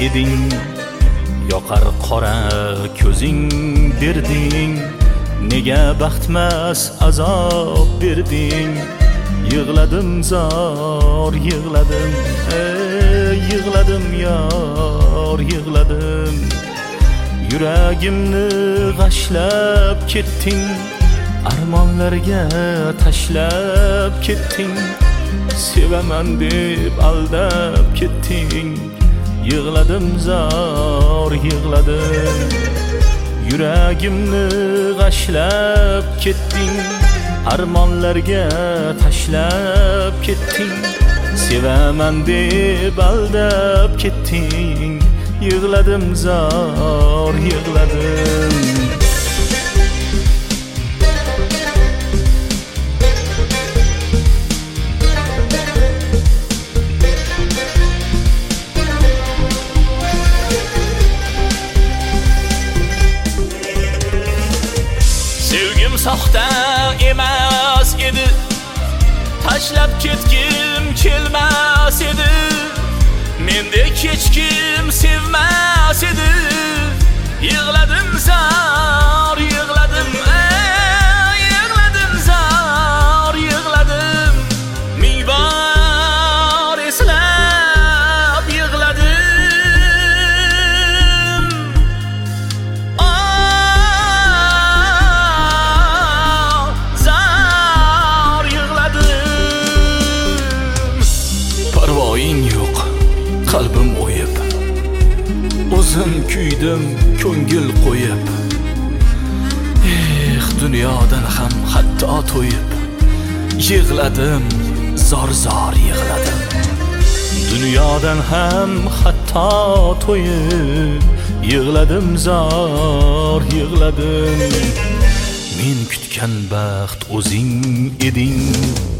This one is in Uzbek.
eding, yoqar qora ko'zing berding, nega baxtmas azob berding. Yig'ladim zor, yig'ladim, yig'ladim yor, yig'ladim. Yuragimni g'ashlab ketding, armonlarga tashlab ketding. Sevaman deb aldab ketding. Yig'ladim zor, yig'ladim. Yuragimni g'ashlab ketding, armonlarga tashlab ketding. Sevaman deb aldab ketding. Yig'ladim zor, yig'ladim. Sevgim soxta emas edi, tashlab ketgim kelmas edi. Mendek hech kim sevmas edi. Yig'ladim zor, yig'ladim, yig'ladim zor, yig'ladim. Ming bor eslab yig'ladim. Zor yig'ladim. Parvoying yo'q, qalbim o'yib, o'zim kuydim ko'ngil qo'yib. Dunyodan ham hatto to'yib, yig'ladim zor zor yig'ladim. Dunyodan ham hatto to'yib, yig'ladim zor yig'ladim. Men kutgan baxt o'zing eding,